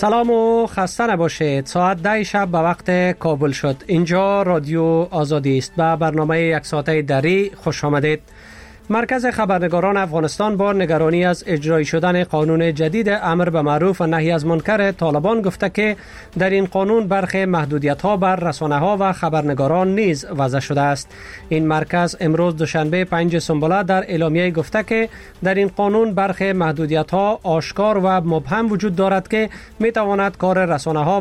سلام و خسته نباشید. ساعت 10 شب به وقت کابل شد. اینجا رادیو آزادی است. به برنامه یک ساعته دری خوش آمدید. مرکز خبرنگاران افغانستان با نگرانی از اجرایی شدن قانون جدید امر به معروف و نهی از منکر طالبان گفته که در این قانون برخی محدودیت‌ها بر رسانه‌ها و خبرنگاران نیز وضع شده است. این مرکز امروز دوشنبه 5 سنبله در اعلامیه گفته که در این قانون برخی محدودیت‌ها آشکار و مبهم وجود دارد که می‌تواند کار رسانه‌ها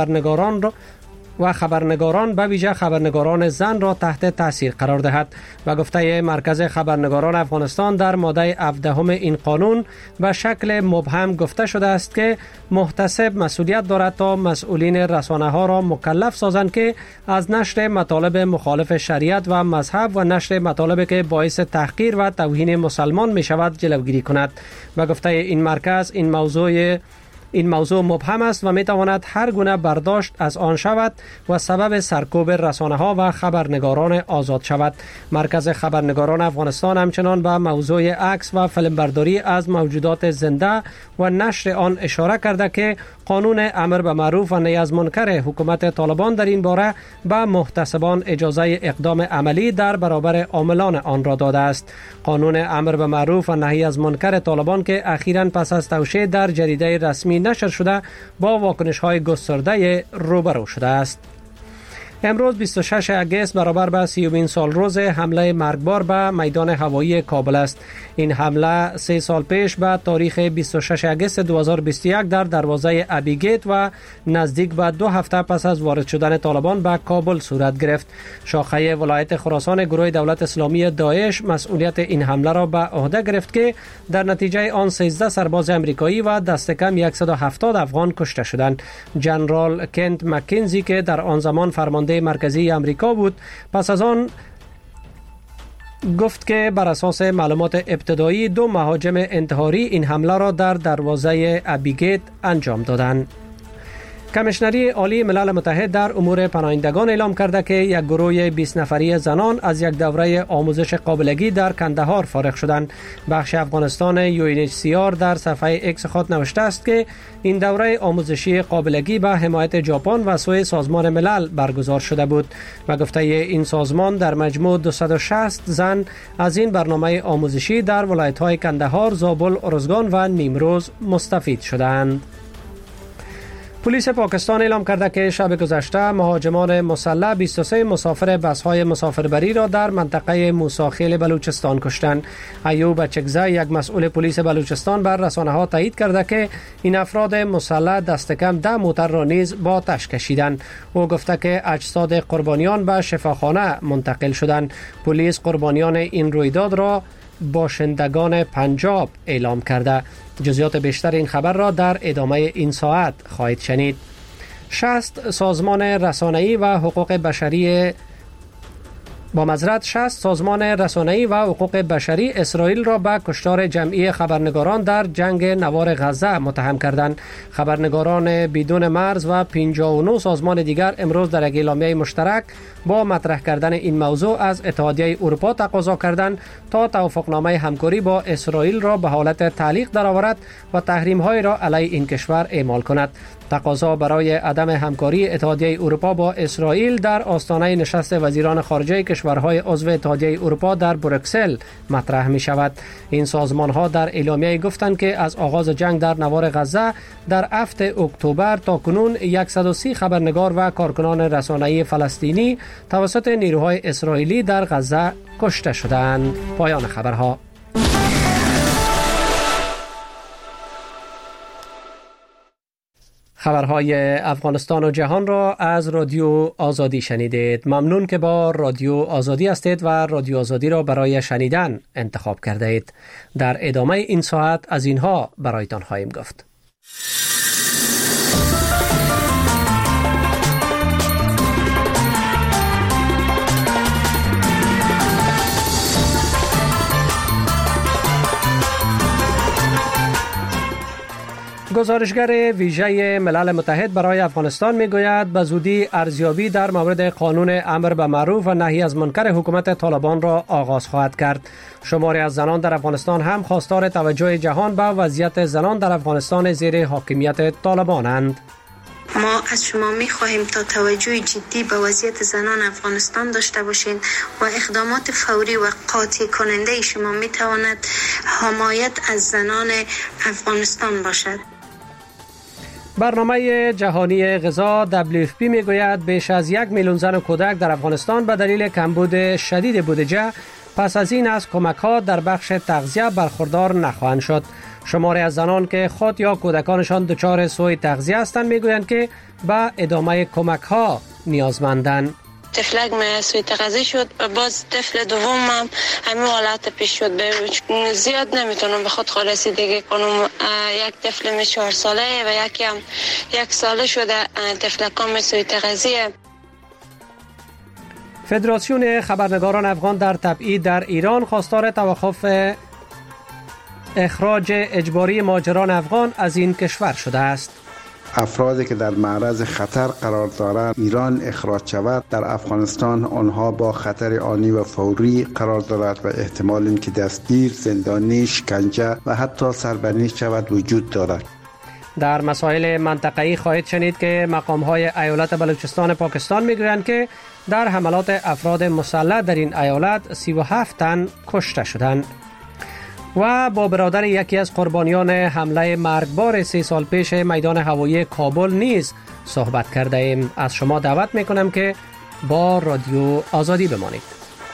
و خبرنگاران به ویژه خبرنگاران زن را تحت تاثیر قرار دهد. و گفته مرکز خبرنگاران افغانستان در ماده 17 این قانون به شکل مبهم گفته شده است که محتسب مسئولیت دارد تا مسئولین رسانه‌ها را مکلف سازند که از نشر مطالب مخالف شریعت و مذهب و نشر مطالبی که باعث تحقیر و توهین مسلمان می شود جلوگیری کند. و گفته این مرکز این موضوع مبهم است و می تواند هر گونه برداشت از آن شود و سبب سرکوب رسانه‌ها و خبرنگاران آزاد شود. مرکز خبرنگاران افغانستان همچنان به موضوع عکس و فیلمبرداری از موجودات زنده و نشر آن اشاره کرده که قانون امر به معروف و نهی از منکر حکومت طالبان در این باره به محتسبان اجازه اقدام عملی در برابر عاملان آن را داده است. قانون امر به معروف و نهی از منکر طالبان که اخیراً پس از توشیح در جریده رسمی نشر شده با واکنش‌های گسترده روبرو شده است. امروز 26 اگست برابر به 30مین سال روز حمله مرگبار به میدان هوایی کابل است. این حمله 3 سال پیش به تاریخ 26 اگست 2021 در دروازه ابیگیت و نزدیک به 2 هفته پس از وارد شدن طالبان به کابل صورت گرفت. شاخه ولایت خراسان گروه دولت اسلامی داعش مسئولیت این حمله را به عهده گرفت که در نتیجه آن 13 سرباز امریکایی و دست کم 170 افغان کشته شدند. جنرال کنت مکینزی که در آن زمان فرمانده مرکزی امریکا بود پس از آن گفت که بر اساس معلومات ابتدایی 2 مهاجم انتحاری این حمله را در دروازه ابیگیت انجام دادند. کمیشنری عالی ملل متحد در امور پناهندگان اعلام کرده که یک گروه 20 نفری زنان از یک دوره آموزش قابلگی در کندهار فارغ شدند. بخش افغانستان UNHCR در صفحه ایکس خود نوشته است که این دوره آموزشی قابلگی به حمایت ژاپن و سوی سازمان ملل برگزار شده بود. و گفته این سازمان در مجموع 260 زن از این برنامه آموزشی در ولایت‌های کندهار، زابل، ارزگان و نیمروز مستفید شدند. پلیس پاکستان اعلام کرده که شب گذشته مهاجمان مسلح 23 مسافر بس‌های مسافربری را در منطقه موساخیل بلوچستان کشتند. ایوب چکزی یک مسئول پلیس بلوچستان بر رسانه‌ها تایید کرده که این افراد مسلح دست کم 10 موتر را نیز با آتش کشیدند. او گفته که اجساد قربانیان به شفاخانه منتقل شدند. پلیس قربانیان این رویداد را باشندگان پنجاب اعلام کرده. جزئیات بیشتر این خبر را در ادامه این ساعت خواهید شنید. 60 سازمان رسانه‌ای و حقوق بشری و حقوق بشری اسرائیل را به کشتار جمعی خبرنگاران در جنگ نوار غزه متهم کردند. خبرنگاران بدون مرز و 59 سازمان دیگر امروز در یک اعلامیه مشترک با مطرح کردن این موضوع از اتحادیه اروپا تقاضا کردند تا توافقنامه همکاری با اسرائیل را به حالت تعلیق درآورد و تحریم‌های را علیه این کشور اعمال کند. تقاضا برای عدم همکاری اتحادیه اروپا با اسرائیل در آستانه نشست وزیران خارجه کشورهای عضو اتحادیه اروپا در بروکسل مطرح می شود. این سازمان ها در اعلامیه گفتند که از آغاز جنگ در نوار غزه در 7 اکتبر تا کنون 130 خبرنگار و کارکنان رسانه‌ای فلسطینی توسط نیروهای اسرائیلی در غزه کشته شدند. پایان خبرها. خبرهای افغانستان و جهان را از رادیو آزادی شنیدید. ممنون که با رادیو آزادی هستید و رادیو آزادی را برای شنیدن انتخاب کرده اید. در ادامه این ساعت از اینها برایتان خواهیم گفت. گزارشگر ویژه ملل متحد برای افغانستان میگوید به زودی ارزیابی در مورد قانون امر به معروف و نهی از منکر حکومت طالبان را آغاز خواهد کرد. شماری از زنان در افغانستان هم خواستار توجه جهان به وضعیت زنان در افغانستان زیر حاکمیت طالبانند. ما از شما می خواهیم تا توجه جدی به وضعیت زنان افغانستان داشته باشین و اقدامات فوری و قاطع کننده شما می تواند حمایت از زنان افغانستان باشد. برنامه جهانی غذا WFP میگوید بیش از 1 میلیون زن و کودک در افغانستان به دلیل کمبود شدید بودجه پس از این از کمک‌ها در بخش تغذیه برخوردار نخواهند شد. شماری از زنان که خود یا کودکانشان دچار سوء تغذیه هستند میگویند که به ادامه کمک‌ها نیازمندند. طفلک من سوء تغذیه شد و باز طفل دومم همین حالت پیش شد. زیاد نمیتونم به خود رسیدگی کنم. یک طفل 4 ساله و یکی هم 1 ساله شده. طفلکام سوء تغذیه. فدراسیون خبرنگاران افغان در تبعید در ایران خواستار توقف اخراج اجباری مهاجران افغان از این کشور شده است. افرادی که در معرض خطر قرار دارند ایران اخراج شود، در افغانستان آنها با خطر آنی و فوری قرار دارد و احتمال اینکه دستگیر، زندانی، شکنجه و حتی سربرنی شود وجود دارد. در مسائل منطقه‌ای خواهید شنید که مقام‌های ایالت بلوچستان پاکستان می‌گویند که در حملات افراد مسلح در این ایالت 37 تن کشته شدند. و با برادر یکی از قربانیان حمله مرگبار 3 سال پیش میدان هوایی کابل نیز صحبت کرده ایم. از شما دعوت میکنم که با رادیو آزادی بمانید.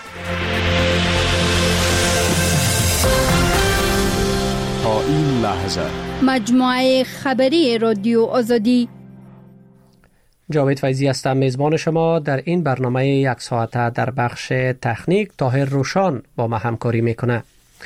تا این لحظه مجموعه خبری رادیو آزادی. جاوید فیضی هستم، میزبان شما در این برنامه 1 ساعته. در بخش تکنیک طاهر روشان با ما همکاری میکنه.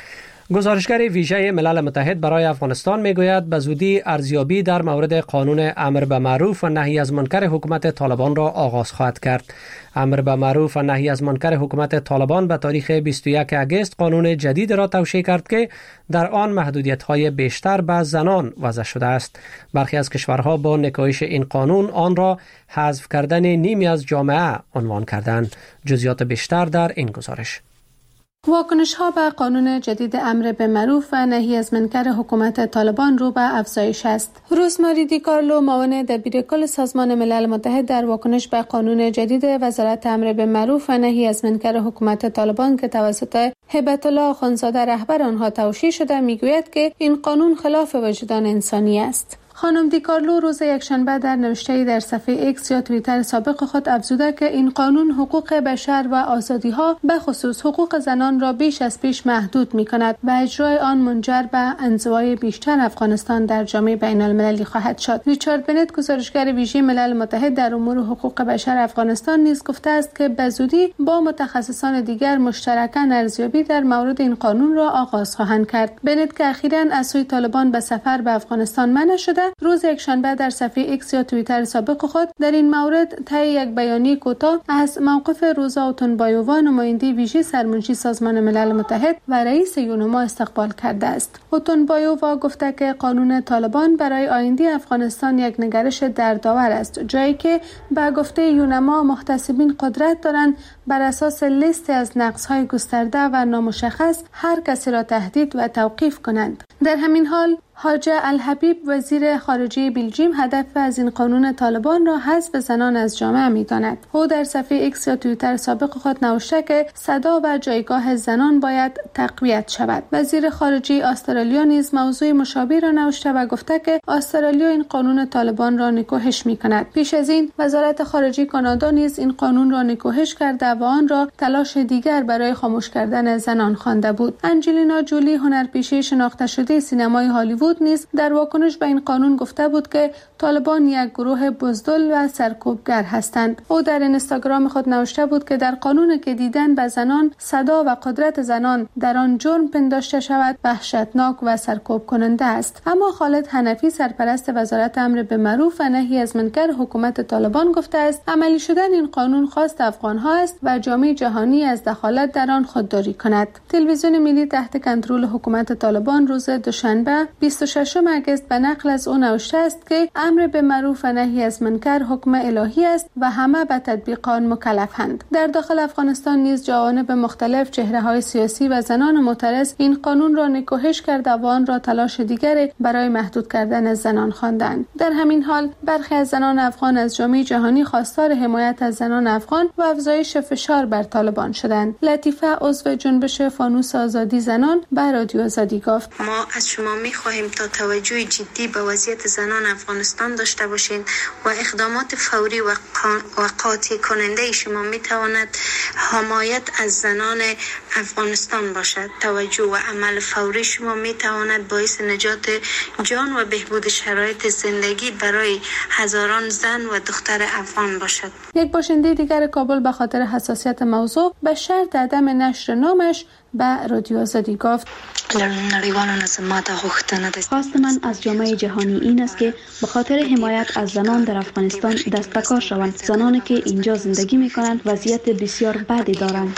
گزارشگر ویژه ملل متحد برای افغانستان میگوید به زودی ارزیابی در مورد قانون امر به معروف و نهی از منکر حکومت طالبان را آغاز خواهد کرد. امر به معروف و نهی از منکر حکومت طالبان به تاریخ 21 اگست قانون جدید را توشیح کرد که در آن محدودیت‌های بیشتر به زنان وضع شده است. برخی از کشورها با نکایش این قانون آن را حذف کردن نیمی از جامعه عنوان کردند. جزئیات بیشتر در این گزارش. واکنش‌ها به قانون جدید امر به معروف و نهی از منکر حکومت طالبان رو به افزایش است. روزماری دی کارلو، معاون دبیرکل سازمان ملل متحد، در واکنش به قانون جدید وزارت امر به معروف و نهی از منکر حکومت طالبان که توسط هبت الله آخوندزاده رهبر آنها توشیح شده میگوید که این قانون خلاف وجدان انسانی است. خانم دی کارلو روز یکشنبه در نوشته‌ای در صفحه ایکس یا توییتر سابق خود افزوده که این قانون حقوق بشر و آزادی‌ها به خصوص حقوق زنان را بیش از پیش محدود می‌کند و اجرای آن منجر به انزوای بیشتر افغانستان در جامعه بین‌المللی خواهد شد. ریچارد بنت، گزارشگر ویژه ملل متحد در امور حقوق بشر افغانستان، نیز گفته است که به زودی با متخصصان دیگر مشترکاً ارزیابی در مورد این قانون را آغاز خواهند کرد. بنت که اخیراً از سوی طالبان به سفر به افغانستان منع شده، روز یکشنبه در صفحه ایکس یا توییتر سابق خود در این مورد طی یک بیانیه کوتاه از موقف روزا اوتونبایووا، نماینده ویژه سرمنشی سازمان ملل متحد و رئیس یونما، استقبال کرده است. اوتونبایووا گفته که قانون طالبان برای آینده افغانستان یک نگرش دردآور است، جایی که به گفته یونما محتسبین قدرت دارند بر اساس لیستی از نقض‌های گسترده و نامشخص هر کسی را تهدید و توقیف کنند. در همین حال حاجه الحبیب، وزیر خارجه بلژیم، هدف از این قانون طالبان را حذف زنان از جامعه می‌داند. او در صفحه ایکس یا توییتر سابق خود نوشته که صدا و جایگاه زنان باید تقویت شود. وزیر خارجه استرالیا نیز موضوع مشابه را نوشته و گفته که استرالیا این قانون طالبان را نکوهش می‌کند. پیش از این وزارت خارجه کانادا نیز این قانون را نکوهش کرده و آن را تلاش دیگر برای خاموش کردن زنان خوانده بود. انجلینا جولی، هنرپیشه شناخته شده سینمای هالیوود، نیز در واکنش به این قانون گفته بود که طالبان یک گروه بزدل و سرکوبگر هستند. او در اینستاگرام خود نوشته بود که در قانون که دیدن به زنان صدا و قدرت زنان در آن جرم پنداشته شود وحشتناک و سرکوب کننده است. اما خالد حنفی، سرپرست وزارت امر به معروف و نهی از منکر حکومت طالبان، گفته است عملی شدن این قانون خواست افغان‌ها است و جامعه جهانی از دخالت در آن خودداری کند. تلویزیون ملی تحت کنترل حکومت طالبان روز دوشنبه 26 اگست به نقل از او نوشته است که امر به معروف و نهی از منکر حکم الهی است و همه به تطبیق آن مکلفند. در داخل افغانستان نیز جوانب مختلف، چهره‌های سیاسی و زنان معترض این قانون را نکوهش کرده و آن را تلاش دیگری برای محدود کردن از زنان خواندند. در همین حال برخی از زنان افغان از جامعه جهانی خواستار حمایت از زنان افغان و افزایش فشار بر طالبان شدند. لطیفه عضو جنبش فانوس آزادی زنان به رادیو آزادی گفت: ما از شما می‌خواهیم تا توجه جدی به وضعیت زنان افغانستان داشته باشید و اقدامات فوری و قاطع کننده شما می‌تواند حمایت از زنان افغانستان باشد. توجه و عمل فوری شما می‌تواند باعث نجات جان و بهبود شرایط زندگی برای هزاران زن و دختر افغان باشد. یک باشنده دیگر کابل به خاطر حساسیت موضوع به شرط عدم نشر نامش به رادیو آزادی گفت: خواست من از جامعه جهانی این است که به خاطر حمایت از زنان در افغانستان دست به کار شوند. زنانی که اینجا زندگی می‌کنند وضعیت بسیار بدی دارند.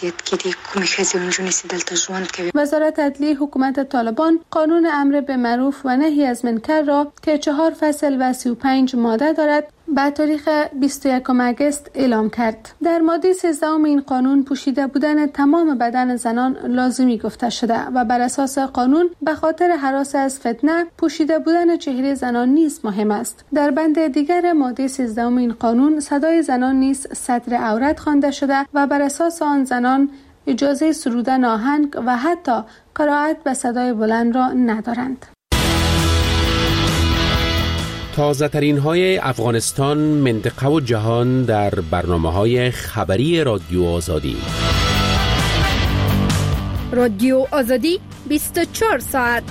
وزارت عدلیه حکومت طالبان قانون امر به معروف و نهی از منکر را که 4 فصل و 35 ماده دارد به تاریخ 21 اگست اعلام کرد. در ماده 13 این قانون پوشیده بودن تمام بدن زنان لازمی گفته شده و بر اساس قانون به خاطر هراس از فتنه پوشیده بودن چهره زنان نیز مهم است. در بند دیگر ماده 13 این قانون صدای زنان نیز ستر عورت خوانده شده و بر اساس آن زنان اجازه سرودن آهنگ و حتی قرائت به صدای بلند را ندارند. تازه ترین های افغانستان، منطقه و جهان در برنامه‌های خبری رادیو آزادی. رادیو آزادی 24 ساعت.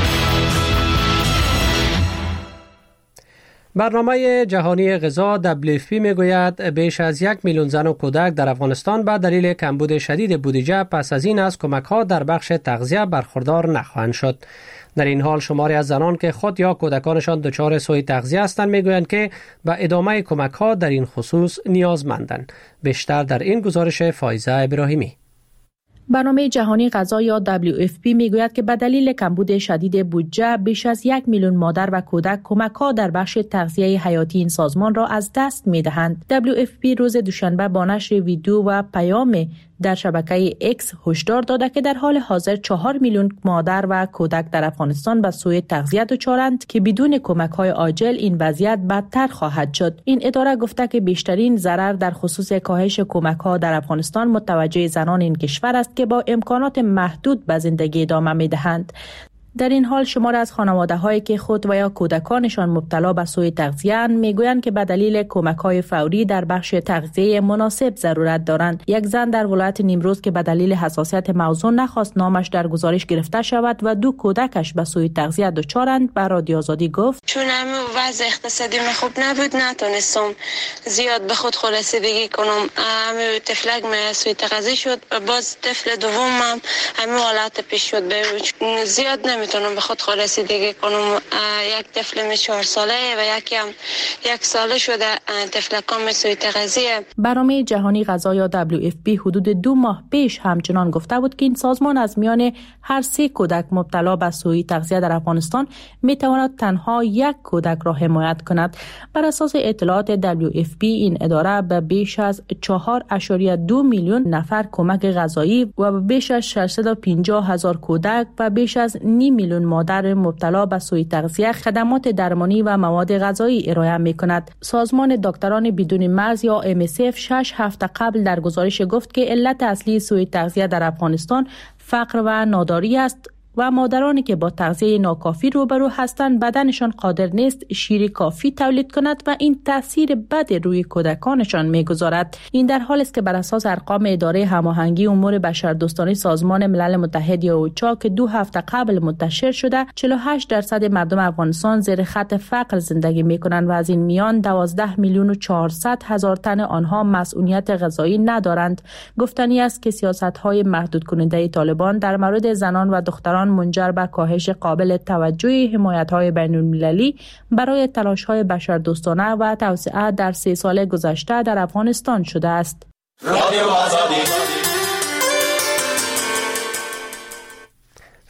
برنامه جهانی غذا WFP میگوید بیش از 1 میلیون زن و کودک در افغانستان به دلیل کمبود شدید بودجه پس از این از کمک‌ها در بخش تغذیه برخوردار نخواهند شد. در این حال شماری از زنان که خود یا کودکانشان دچار سوء تغذیه هستند میگویند که به ادامه کمک‌ها در این خصوص نیازمندند. بیشتر در این گزارش فایزه ابراهیمی. برنامه جهانی غذا یا WFP میگوید که به دلیل کمبود شدید بودجه بیش از 1 میلیون مادر و کودک کمک‌ها در بخش تغذیه حیاتی این سازمان را از دست می‌دهند. WFP روز دوشنبه با نشر ویدیو و پیام در شبکه X هشدار داده که در حال حاضر 4 میلیون مادر و کودک در افغانستان به سوء تغذیه دچارند که بدون کمک‌های عاجل این وضعیت بدتر خواهد شد. این اداره گفته که بیشترین ضرر در خصوص کاهش کمک‌ها در افغانستان متوجه زنان این کشور است که با امکانات محدود به زندگی ادامه می‌دهند. در این حال شمار از خانواده‌هایی که خود و یا کودکانشان مبتلا به سوء تغذیه میگویند که به دلیل کمک‌های فوری در بخش تغذیه مناسب ضرورت دارند. یک زن در ولایت نیمروز که به دلیل حساسیت موضوع نخواست نامش در گزارش گرفته شود و 2 کودکش به سوء تغذیه دچارند به رادیو آزادی گفت: چون وضع اقتصادی من خوب نبود نتونستم زیاد به خود رسیدگی کنم. طفلک من سوء تغذیه شد و باز طفل دومم همین حالت پیش شد. زیاد میتونم به خود رسیدگی کنم. یک طفل 4 ساله و یکی هم 1 ساله شده. طفلکان سوء تغذیه. برنامه جهانی غذا یا WFP حدود 2 ماه پیش همچنان گفته بود که این سازمان از میان هر 3 کودک مبتلا به سوء تغذیه در افغانستان میتواند تنها 1 کودک را حمایت کند. بر اساس اطلاعات WFP این اداره به بیش از 4.2 میلیون نفر کمک غذایی و به بیش از 650,000 کودک و بیش از 9 میلیون مادر مبتلا به سوء تغذیه خدمات درمانی و مواد غذایی ارائه می‌کند. سازمان دکتران بدون مرز یا MSF 6 هفته قبل در گزارش گفت که علت اصلی سوء تغذیه در افغانستان فقر و ناداری است و مادرانی که با تغذیه ناکافی روبرو هستند بدنشان قادر نیست شیر کافی تولید کند و این تاثیر بد روی کودکانشان میگذارد. این در حالی است که بر اساس ارقام اداره هماهنگی امور بشردوستانه سازمان ملل متحد یا اوچا که 2 هفته قبل منتشر شده 48% مردم افغانستان زیر خط فقر زندگی میکنند و از این میان 12,400,000 تن آنها مسئولیت غذایی ندارند. گفتنی است که سیاست‌های محدود کننده طالبان در مورد زنان و دختران منجر به کاهش قابل توجه حمایت‌های بین‌المللی برای تلاش‌های بشردوستانه و توسعه در 3 سال گذشته در افغانستان شده است.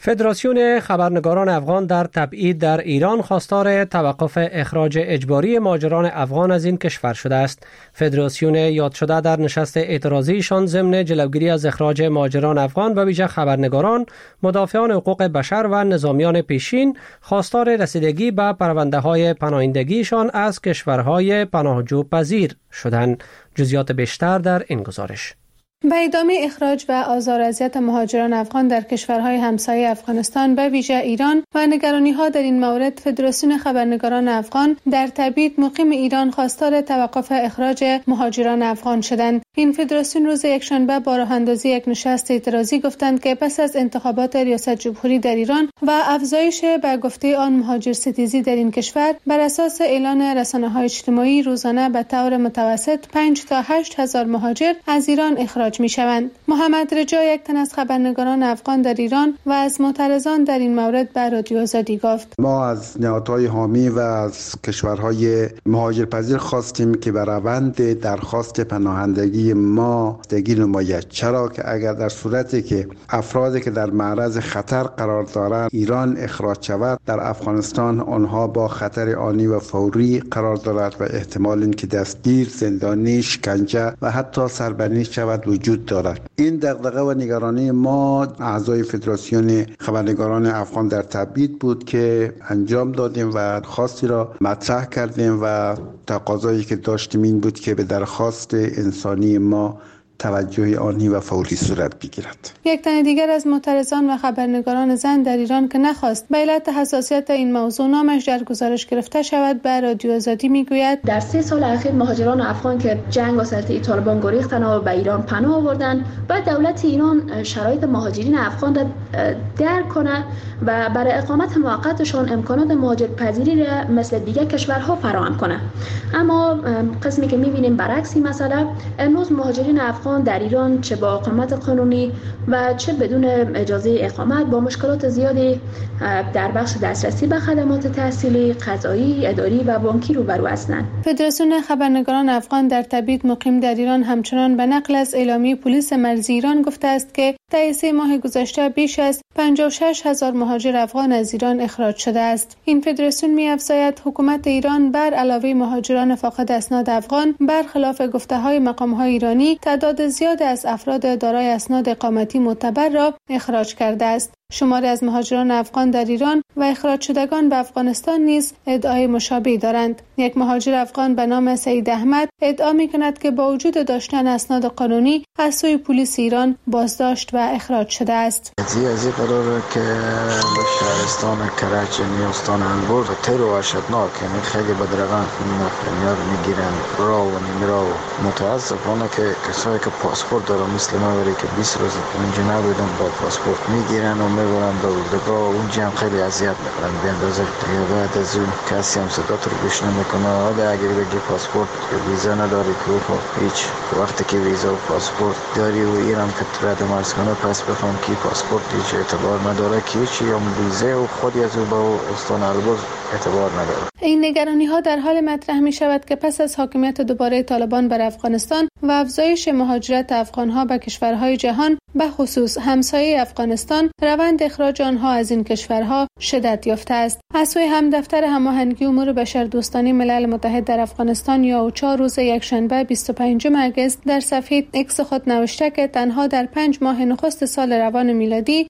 فدراسیون خبرنگاران افغان در تبعید در ایران خواستار توقف اخراج اجباری مهاجران افغان از این کشور شده است. فدراسیون یاد شده در نشست اعتراضیشان ضمن جلوگیری از اخراج مهاجران افغان به ویژه خبرنگاران، مدافعان حقوق بشر و نظامیان پیشین خواستار رسیدگی به پرونده‌های پناهندگیشان از کشورهای پناهجو پذیر شدند. جزئیات بیشتر در این گزارش. به ادامه اخراج و آزار و اذیت مهاجران افغان در کشورهای همسایه افغانستان به ویژه ایران و نگرانی‌ها در این مورد، فدراسیون خبرنگاران افغان در تبعید مقیم ایران خواستار توقف اخراج مهاجران افغان شدند. این فدراسیون روز یکشنبه با راه اندازی یک نشست اعتراضی گفتند که پس از انتخابات ریاست جمهوری در ایران و افزایش به گفته آن مهاجرستیزی در این کشور، بر اساس اعلان رسانه‌های اجتماعی روزانه به طور متوسط 5 تا 8 هزار مهاجر از ایران اخراج می‌شوند. محمد رجا، یک تن از خبرنگاران افغان در ایران و از معترضان در این مورد به رادیو آزادی گفت: ما از نهادهای حامی و از کشورهای مهاجرپذیر خواستیم که بر روند درخواست پناهندگی ما دستگیر نماید، چرا که اگر در صورتی که افرادی که در معرض خطر قرار دارند ایران اخراج شود، در افغانستان آنها با خطر آنی و فوری قرار دارد و احتمال اینکه دستگیر، زندانی، شکنجه و حتی سربرنی شود وجود دارد. این دغدغه و نگرانی ما اعضای فدراسیون خبرنگاران افغان در تبعید بود که انجام دادیم و خواستی را مطرح کردیم و تقاضایی که داشتیم این بود که به درخواست انسانی ما توجه آنی و فوری صورت بگیرد. یک تن دیگر از معترضان و خبرنگاران زن در ایران که نخواست به علت حساسیت این موضوع نامش در گزارش گرفته شود به رادیو آزادی میگوید: در 3 سال اخیر مهاجران افغان که جنگ و سلطه طالبان گریختند و به ایران پناه آوردند و دولت ایران شرایط مهاجرین افغان را درک کنه و برای اقامت موقتشان امکانات مهاجرپذیری را مثل دیگر کشورها فراهم کنه. اما قسمی که می‌بینیم برعکس این مسئله، امروز مهاجرین افغان در ایران چه با اقامت قانونی و چه بدون اجازه اقامت با مشکلات زیادی در بخش دسترسی به خدمات تحصیلی، قضایی، اداری و بانکی روبرو هستند. فدراسیون خبرنگاران افغان در تبعید مقیم در ایران همچنان به نقل از اعلامیه پلیس مرزی ایران گفته است که طی 3 ماه گذشته بیش از 56 هزار مهاجر افغان از ایران اخراج شده است. این فدراسیون می‌افزاید حکومت ایران بر علاوه مهاجران فاقد اسناد افغان، برخلاف گفته‌های مقام‌های ایرانی، تعداد زیادی از افراد دارای اسناد اقامتی معتبر را اخراج کرده است. شماری از مهاجران افغان در ایران و اخراج شدگان به افغانستان نیز ادعای مشابهی دارند. یک مهاجر افغان به نام سعید احمد ادعا می‌کند که با وجود داشتن اسناد قانونی از سوی پلیس ایران بازداشت و اخراج شده است. قضیه قراره که به شهرستان کراچی میستان انبور تر و وحشتناک، یعنی خیلی بدرقان میاد میگیرن را و نمیرا. متاسفانه که کسایی که پاسپورت دارن مثل ما ولی که 20 روز اونجا نبودن با پاسپورت میگیرن و میبرن به اردوگاه و اونجا هم خیلی اذیت میکنن. به اندازه بعد از اون کسی هم صدات رو گوش نمیکنه. حالا اگر بگی پاسپورت ویزا نداری که هیچ وقتی که ویزا و پاسپورت داری و ایران که رد مرز کنه پس بفهم که پاسپورت هیچ اعتبار نداره که هیچی، هم ویزا و خودی از او با استان البرز اعتبار نداره. این نگرانی ها در حال مطرح می شود که پس از حاکمیت دوباره طالبان بر افغانستان و افزایش مهاجرت افغان ها به کشورهای جهان، به خصوص همسایه افغانستان، روند اخراج آنها از این کشورها شدت یافته است. از سوی هم دفتر هماهنگی امور بشردوستانه ملل متحد در افغانستان یا اوچا روز یکشنبه 25 اگست در صفحه اکس خود نوشته که تنها در 5 ماه نخست سال روان میلادی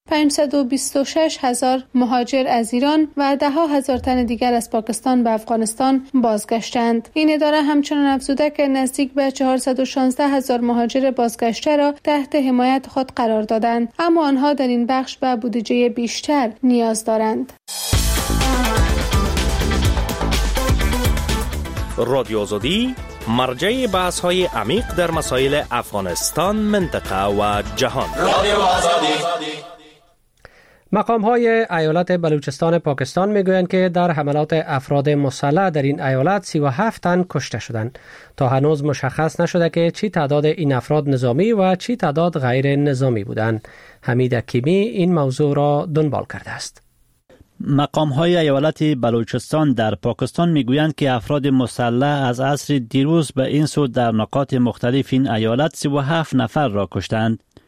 526 هزار مهاجر از ایران و 10 هزار تن دیگر از پاکستان به افغانستان بازگشتند. این اداره همچنان افزوده که نزدیک به 416 هزار مهاجر بازگشته را تحت حمایت خود قرار دادند، اما آنها در این بخش به بودجه بیشتر نیاز دارند. رادیو آزادی مرجع بحث‌های عمیق در مسائل افغانستان، منطقه و جهان. رادیو آزادی. مقام‌های ایالت بلوچستان پاکستان میگویند که در حملات افراد مسلح در این ایالت 37 تن کشته شدند. تا هنوز مشخص نشده که چی تعداد این افراد نظامی و چی تعداد غیر نظامی بودند. حمید حکیمی این موضوع را دنبال کرده است. مقام‌های ایالت بلوچستان در پاکستان میگویند که افراد مسلح از عصر دیروز به این سو در نقاط مختلف این ایالت 37 نفر را کشتند.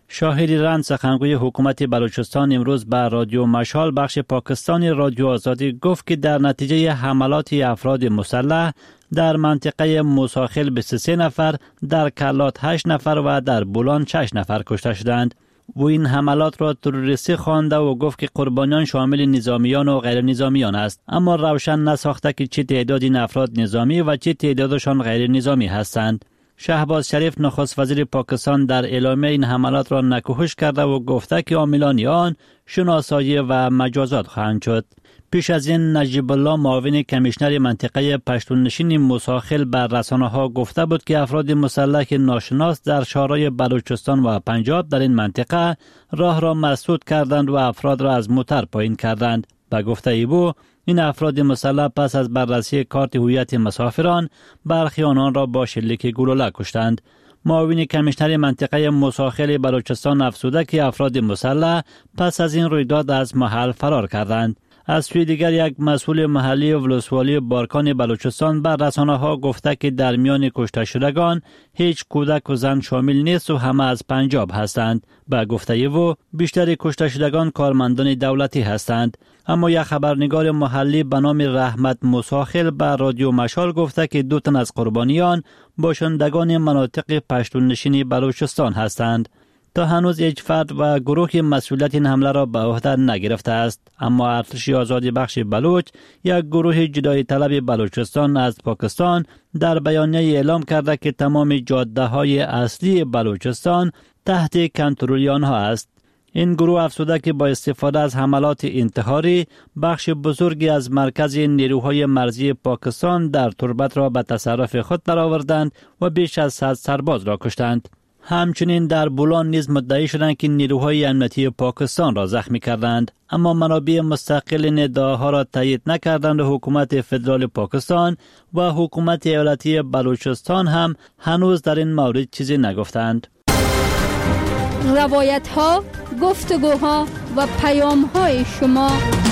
شاهری رند سخنگوی حکومت بلوچستان امروز به رادیو مشال بخش پاکستانی رادیو آزادی گفت که در نتیجه حملات افراد مسلح در منطقه موساخل 23 نفر، در کلات 8 نفر و در بولان 6 نفر کشته شدند. و این حملات را تروریستی خوانده و گفت که قربانیان شامل نظامیان و غیر نظامیان است، اما روشن نساخته که چه تعداد این افراد نظامی و چه تعدادشان غیر نظامی هستند. شهباز شریف نخست وزیر پاکستان در اعلامیه این حملات را نکوهش کرده و گفته که عاملان آن شناسایی و مجازات خواهند شد. پیش از این نجیب الله معاون کمیشنر منطقه پشتون نشین موساخل بر رسانه‌ها گفته بود که افراد مسلح ناشناس در شهرهای بلوچستان و پنجاب در این منطقه راه را مسدود کردند و افراد را از موتر پایین کردند. به گفته او این افراد مسلح پس از بررسی کارت هویت مسافران برخی آنان را با شلیک گلوله کشتند. معاون کمیشنر منطقه موساخل بلوچستان افزوده که افراد مسلح پس از این رویداد از محل فرار کردند. از سوی دیگر یک مسئول محلی ولسوالی بارکان بلوچستان بر رسانه‌ها گفته که در میان کشته شدگان هیچ کودک و زن شامل نیست و همه از پنجاب هستند. به گفته او بیشتر کشته شدگان کارمندان دولتی هستند. اما یک خبرنگار محلی به نام رحمت موساخل به رادیو مشال گفته که 2 تن از قربانیان باشندگان مناطق پشتون نشینی بلوچستان هستند. تا هنوز هیچ فرد و گروه مسئولیت این حمله را به عهده نگرفته است، اما ارتش آزادی بخش بلوچ، یک گروه جدایی طلب بلوچستان از پاکستان، در بیانیه اعلام کرده که تمام جاده‌های اصلی بلوچستان تحت کنترل آنها است. این گروه افزوده که با استفاده از حملات انتحاری بخش بزرگی از مرکز نیروهای مرزی پاکستان در تربت را به تصرف خود درآوردند و بیش از 100 سرباز را کشتند. همچنین در بولان نیز مدعی شدند که نیروهای امنیتی پاکستان را زخمی کردند، اما منابع مستقل این ادعاها را تایید نکردند و حکومت فدرال پاکستان و حکومت ایالتی بلوچستان هم هنوز در این مورد چیزی نگفتند. روایت ها، گفتگوها و پیام های شما.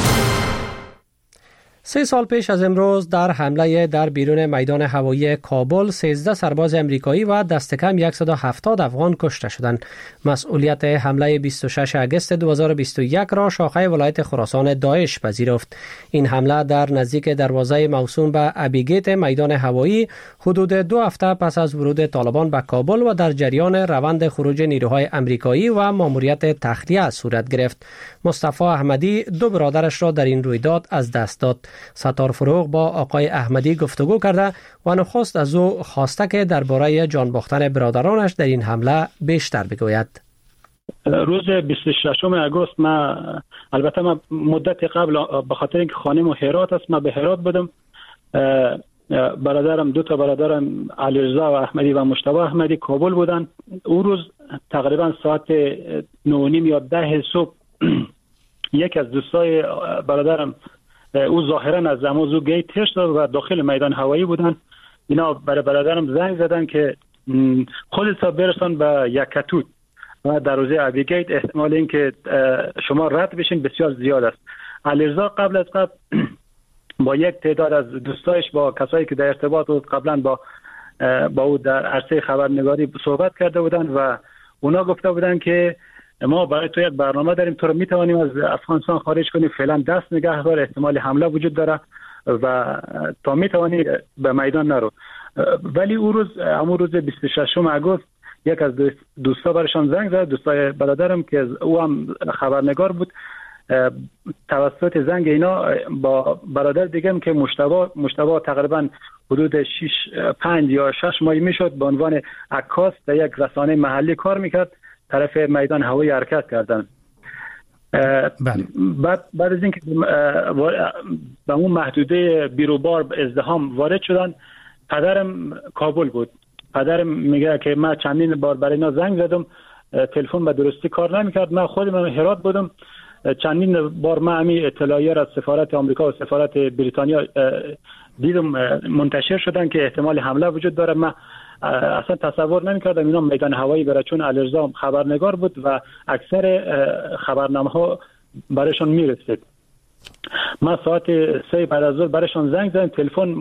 3 سال پیش از امروز در حمله در بیرون میدان هوایی کابل 13 سرباز امریکایی و دست کم 170 افغان کشته شدند. مسئولیت حمله 26 اگست 2021 را شاخه ولایت خراسان داعش پذیرفت. این حمله در نزدیک دروازه موسوم به ابیگیت میدان هوایی حدود 2 هفته پس از ورود طالبان به کابل و در جریان روند خروج نیروهای امریکایی و ماموریت تخلیه صورت گرفت. مصطفی احمدی 2 برادرش را در این رویداد از دست داد. ستار فروغ با آقای احمدی گفتگو کرده و نخست از او خواسته که درباره جان باختن برادرانش در این حمله بیشتر بگوید. روز 26 اگست البته من مدت قبل به خاطر اینکه خانم هرات است من به هرات بودم. برادرم 2 تا برادرم علیرضا و احمدی و مجتبی احمدی کابل بودن. او روز تقریبا ساعت 9:30 یا 10 صبح یک از دوستای برادرم او ظاهرا از زمازو گیت تست و داخل میدان هوایی بودن. اینا برای برادرم زنگ زدن که خودت برسان به یکتوت و دروازه ابیگیت، احتمال این که شما رد بشین بسیار زیاد است. علیرضا قبل از قبل با یک تعداد از دوستایش با کسایی که در ارتباط بود قبلا با او در عرصه خبرنگاری صحبت کرده بودند و اونا گفته بودند که ما برای تو یک برنامه داریم، تو رو میتوانیم از افغانستان خارج کنیم، فعلا دست نگه دار، احتمال حمله وجود داره و تا میتوانی به میدان نرو. ولی او روز 26 اگست یک از دوستا برشان زنگ زد، دوستای برادرم که او هم خبرنگار بود، توسط زنگ اینا با برادر دیگم که مجتبی تقریبا حدود 5 یا 6 ماه میشد به عنوان عکاس در یک رسانه محلی کار میکرد، طرف میدان هوایی حرکت کردن. بعد از اینکه به اون محدوده بیروبار ازدحام وارد شدن، پدرم کابل بود. پدرم میگه که من چندین بار برای اینا زنگ زدم، تلفن به درستی کار نمیکرد. من خودم هرات بودم، چندین بار من همین اطلاعیه از سفارت آمریکا و سفارت بریتانیا دیدم منتشر شدن که احتمال حمله وجود داره. من اصلا تصور نمی‌کردم اینا میدان هوایی بره، چون علیرضا خبرنگار بود و اکثر خبرنامه‌ها برایشون میرسید. من ساعت 3 بعد از ظهر برایشون زنگ زدم، تلفن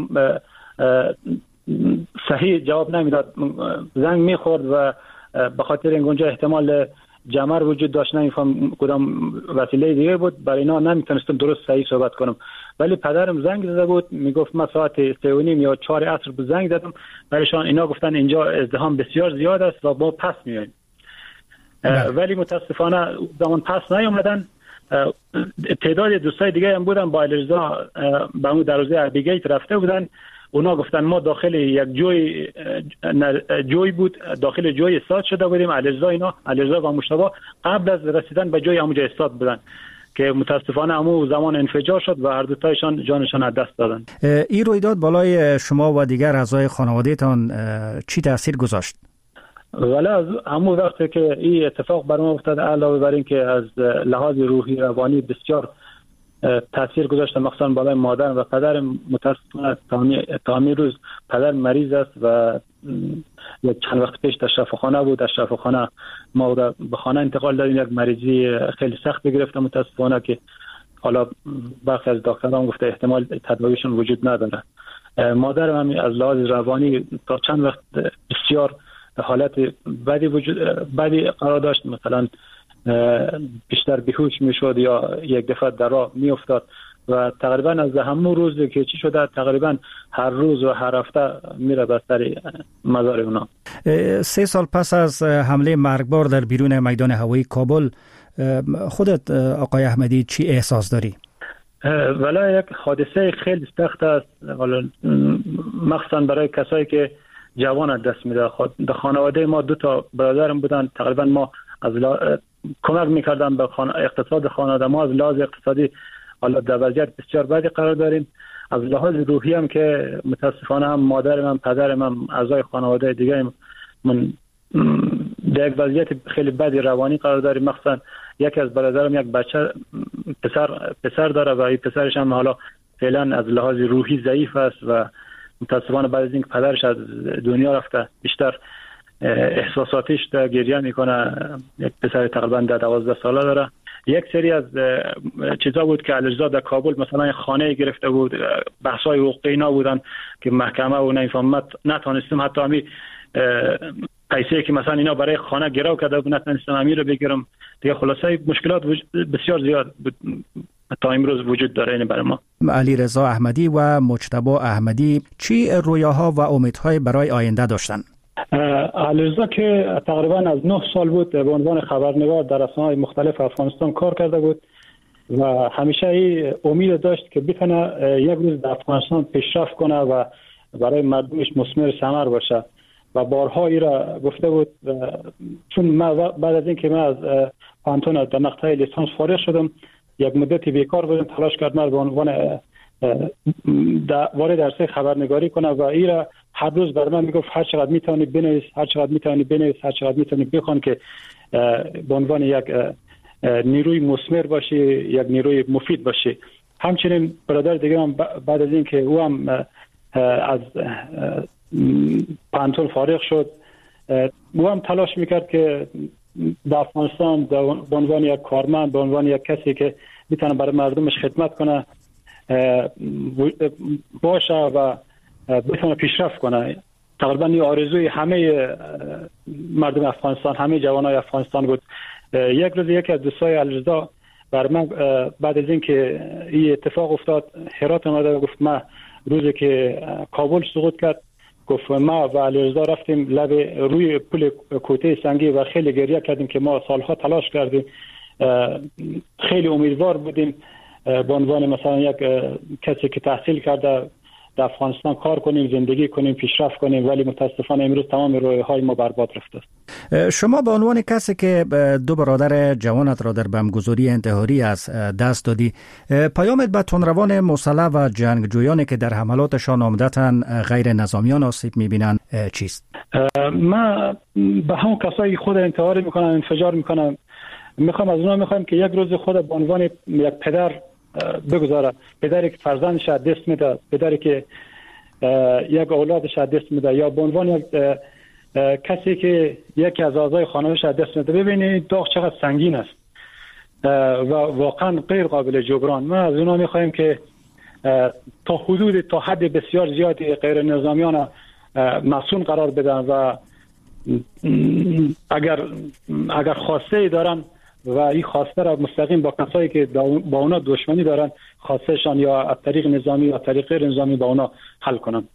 صحیح جواب نمیداد، زنگ میخورد و به خاطر این اونجا احتمال جمر وجود داشت، نمیفهم کدام وسیله دیگه بود، برای اینا نمیتونستم درست صحیح صحبت کنم. ولی پدرم زنگ زده بود، میگفت من ساعت 3:30 یا 4 عصر به زنگ زدم برایشان، اینا گفتن اینجا ازدحام بسیار زیاد است و ما پس میاییم. ولی متاسفانه زمان پس نیومدن. تعداد دوستای دیگه هم بودن، با علیرضا به اون دروازه اربیگیت رفته بودن. اونا گفتن ما داخل یک جوی بود، داخل جوی استاد شده بودیم. علیرضا و مشتبه قبل از رسیدن به جوی همونجا استاد بودن که متاسفانه همون زمان انفجار شد و هر دو تایشان جانشان از دست دادن. این رویداد بالای شما و دیگر اعضای خانواده‌تان چی تاثیر گذاشت؟ ولی از همون وقتی که این اتفاق بر ما افتاد، علاوه بر این که از لحاظ روحی روانی بسیار تاثیر گذاشته، مخصوصا بالای مادر و پدرم. متاسفانه تا همین روز پدر مریض است و یک چند وقت پیش در شفاخانه بود. در شفاخانه ما به خانه انتقال دادیم. یک مریضی خیلی سخت گرفته متاسفانه که حالا برخی از دکتران گفته احتمال تداویشون وجود نداره. مادرم هم از لحاظ روانی تا چند وقت بسیار حالت بدی قرار داشت، مثلا بیشتر بیهوش میشد یا یک دفعه در راه میافتاد و تقریبا از همون روز که چی شده تقریبا هر روز و هر هفته میره به سر مزار اونا. 3 سال پس از حمله مرگبار در بیرون میدان هوایی کابل، خودت آقای احمدی چی احساس داری؟ ولی یک حادثه خیلی سخت است، مخصوصا برای کسایی که جوان دست میده. در خانواده ما 2 برادرم بودن، تقریبا ما از کمک میکردن به اقتصاد خانواده ما. از لحاظ اقتصادی حالا در وضعیت بسیار بدی قرار داریم. از لحاظ روحی هم که متاسفانه هم مادرم هم پدرم هم اعضای خانواده دیگه من در یک وضعیت خیلی بدی روانی قرار داریم. مثلا یکی از برادرم یک بچه پسر داره و این پسرش هم حالا فعلا از لحاظ روحی ضعیف است و متاسفانه بعد از اینکه پدرش از دنیا رفته بیشتر احساساتیش در گریه میکنه. یک پسر تقریبا 12 ساله داره. یک سری از چیزا بود که علیرضا در کابل مثلا خانه گرفته بود، بحث‌های حقوقی اینا بودن که محکمه و نمیفهمت نتونستم حتی همی پیسه که مثلا اینا برای خانه گرو کرده بود نتونستم همی رو بگیرم دیگه. خلاصه مشکلات بسیار زیاد بود تا امروز وجود داره. این برای ما علیرضا احمدی و مجتبی احمدی چی رویاها و امیدهای برای آینده داشتن؟ علیرضا که تقریبا از 9 سال بود به عنوان خبرنگار در رسانه‌های مختلف افغانستان کار کرده بود و همیشه این امید داشت که بتونه یک روز در افغانستان پیشرفت کنه و برای مردمش مثمر ثمر باشه و بارها ای را گفته بود. چون من بعد از اینکه من از پانتون در مقطع لیسانس فارغ شدم، یک مدتی بیکار بودم، تلاش کردم به عنوان وارد عرصه خبرنگاری کنه و این را هر روز بر من میگفت هر چقدر میتونی بنویس، هر چقدر میتونی بنویس، هر چقدر میتونی بخوان که به عنوان یک نیروی مثمر باشی، یک نیروی مفید باشی. همچنین برادر دیگه هم بعد از این که او هم از پانتون فارغ شد، او هم تلاش میکرد که در افغانستان به عنوان یک کارمند، به عنوان یک کسی که میتونه برای مردمش خدمت کنه باشه و بتونه پیشرفت کنه. تقریبا این آرزوی همه مردم افغانستان، همه جوانای افغانستان بود. یک روز یکی از دوستای علیرضا بر من بعد از اینکه این اتفاق افتاد هرات اومد و گفت ما روزی که کابل سقوط کرد، گفت ما و علیرضا رفتیم لب روی پل کوته سنگی و خیلی گریه کردیم که ما سالها تلاش کردیم، خیلی امیدوار بودیم به عنوان مثلا یک کسی که تحصیل کرده در افغانستان کار کنیم، زندگی کنیم، پیشرفت کنیم، ولی متاسفانه امروز تمام رویاهای ما برباد رفته. شما به عنوان کسی که 2 برادر جوانت را در بمبگذاری انتحاری از دست دادی، پیامت به تندروان مسلح و جنگجویانی که در حملاتشان عمدتاً غیر نظامیان آسیب می‌بینند چیست؟ من به همون کسایی خود انتحاری میکنن، انفجار میکنن، میخوام از اونها میخوام که یک روز خود به عنوان یک پدر بگذاره، پدری که فرزندش از دست میده، پدری که یک اولادش از دست میده، یا به عنوان یک کسی که یکی از اعضای خانواده‌اش از دست میده. ببینید داغ چقدر سنگین است و واقعا غیر قابل جبران. ما از اونها میخوایم که تا حد بسیار زیادی غیر نظامیان مسئول قرار بدن و اگر خواسته دارن و این خواسته را مستقیم با کسایی که با اونا دشمنی دارن خواستهشان یا از طریق نظامی یا طریق غیر نظامی با اونا حل کنن.